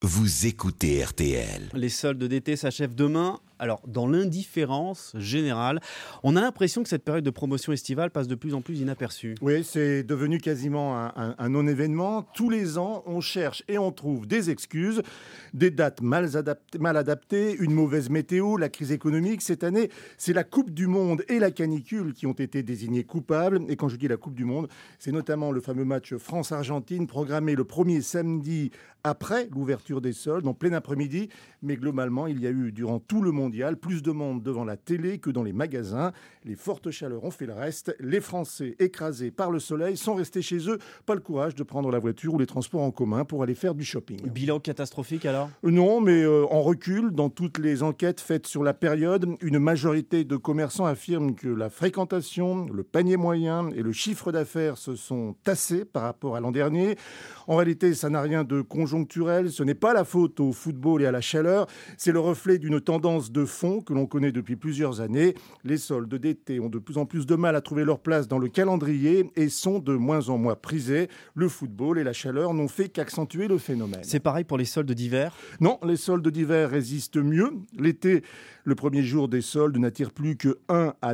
Vous écoutez RTL. Les soldes d'été s'achèvent demain. Alors, dans l'indifférence générale, on a l'impression que cette période de promotion estivale passe de plus en plus inaperçue. Oui, c'est devenu quasiment un non-événement. Tous les ans, on cherche et on trouve des excuses, des dates mal adaptées, une mauvaise météo, la crise économique. Cette année, c'est la Coupe du Monde et la canicule qui ont été désignés coupables. Et quand je dis la Coupe du Monde, c'est notamment le fameux match France-Argentine programmé le premier samedi après l'ouverture des soldes, en plein après-midi. Mais globalement, il y a eu, durant tout le mondial, plus de monde devant la télé que dans les magasins. Les fortes chaleurs ont fait le reste. Les Français, écrasés par le soleil, sont restés chez eux. Pas le courage de prendre la voiture ou les transports en commun pour aller faire du shopping. Bilan catastrophique alors ? Non, mais en recul, dans toutes les enquêtes faites sur la période, une majorité de commerçants affirment que la fréquentation, le panier moyen et le chiffre d'affaires se sont tassés par rapport à l'an dernier. En réalité, ça n'a rien de conjoncturel. Ce n'est pas la faute au football et à la chaleur. C'est le reflet d'une tendance de fond que l'on connaît depuis plusieurs années. Les soldes d'été ont de plus en plus de mal à trouver leur place dans le calendrier et sont de moins en moins prisés. Le football et la chaleur n'ont fait qu'accentuer le phénomène. C'est pareil pour les soldes d'hiver ? Non, les soldes d'hiver résistent mieux. L'été, le premier jour des soldes n'attire plus que 1 à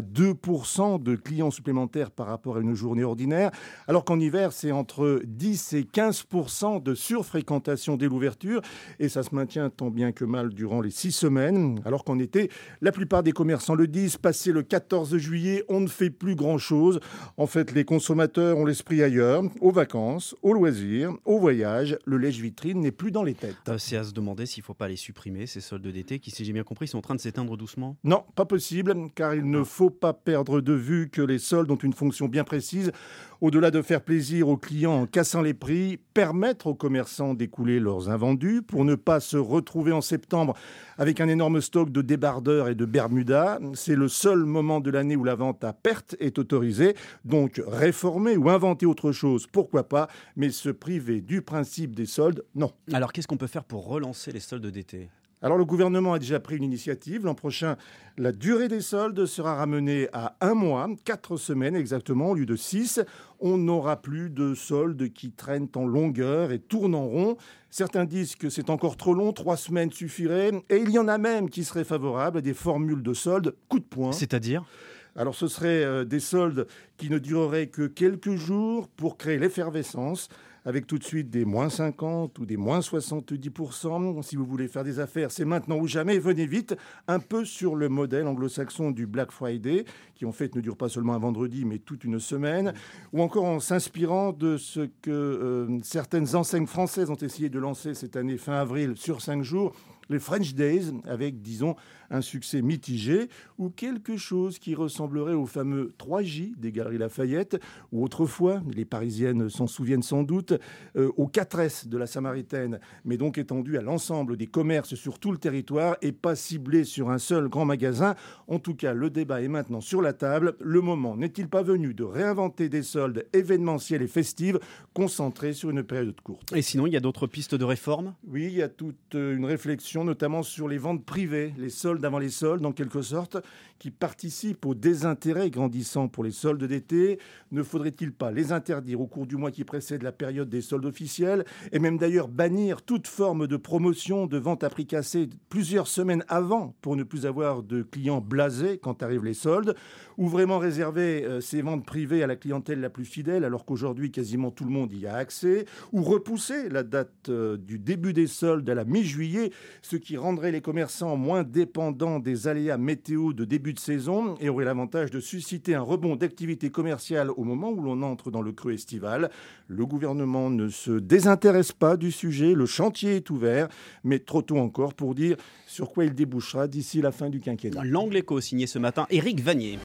2% de clients supplémentaires par rapport à une journée ordinaire, alors qu'en hiver, c'est entre 10 et 15% de surfréquentation dès l'ouverture, et ça se maintient tant bien que mal durant les 6 semaines, alors qu'en été, la plupart des commerçants le disent, passé le 14 juillet, on ne fait plus grand-chose. En fait, les consommateurs ont l'esprit ailleurs, aux vacances, aux loisirs, aux voyages. Le lèche-vitrine n'est plus dans les têtes. C'est à se demander s'il ne faut pas les supprimer, ces soldes d'été, qui, si j'ai bien compris, sont en train de s'éteindre doucement. Non, pas possible, car il ne faut pas perdre de vue que les soldes ont une fonction bien précise. Au-delà de faire plaisir aux clients en cassant les prix, permettre aux commerçants d'écouler leurs invendus pour ne pas se retrouver en septembre avec un énorme stock de débardeurs et de bermudas. C'est le seul moment de l'année où la vente à perte est autorisée. Donc réformer ou inventer autre chose, pourquoi pas, mais se priver du principe des soldes, non. Alors qu'est-ce qu'on peut faire pour relancer les soldes d'été ? Alors le gouvernement a déjà pris une initiative. L'an prochain, la durée des soldes sera ramenée à 1 mois, 4 semaines exactement, au lieu de 6. On n'aura plus de soldes qui traînent en longueur et tournent en rond. Certains disent que c'est encore trop long, 3 semaines suffiraient. Et il y en a même qui seraient favorables à des formules de soldes coup de poing. C'est-à-dire ? Alors ce seraient des soldes qui ne dureraient que quelques jours pour créer l'effervescence, avec tout de suite des moins 50 ou des moins 70%. Si vous voulez faire des affaires, c'est maintenant ou jamais. Venez vite, un peu sur le modèle anglo-saxon du Black Friday, qui en fait ne dure pas seulement un vendredi, mais toute une semaine. Ou encore en s'inspirant de ce que certaines enseignes françaises ont essayé de lancer cette année, fin avril, sur 5 jours. Les French Days, avec, disons, un succès mitigé, ou quelque chose qui ressemblerait au fameux 3J des Galeries Lafayette, ou autrefois, les Parisiennes s'en souviennent sans doute, aux 4S de la Samaritaine, mais donc étendu à l'ensemble des commerces sur tout le territoire et pas ciblé sur un seul grand magasin. En tout cas, le débat est maintenant sur la table. Le moment n'est-il pas venu de réinventer des soldes événementiels et festives concentrés sur une période courte ? Et sinon, il y a d'autres pistes de réforme ? Oui, il y a toute une réflexion, notamment sur les ventes privées, les soldes avant les soldes, en quelque sorte, qui participent au désintérêt grandissant pour les soldes d'été. Ne faudrait-il pas les interdire au cours du mois qui précède la période des soldes officiels, et même d'ailleurs bannir toute forme de promotion, de vente à prix cassé plusieurs semaines avant, pour ne plus avoir de clients blasés quand arrivent les soldes, ou vraiment réserver ces ventes privées à la clientèle la plus fidèle, alors qu'aujourd'hui quasiment tout le monde y a accès, ou repousser la date du début des soldes à la mi-juillet, ce qui rendrait les commerçants moins dépendants des aléas météo de début de saison et aurait l'avantage de susciter un rebond d'activité commerciale au moment où l'on entre dans le creux estival. Le gouvernement ne se désintéresse pas du sujet, le chantier est ouvert, mais trop tôt encore pour dire sur quoi il débouchera d'ici la fin du quinquennat. L'Angle Écho, signé ce matin Éric Vanier.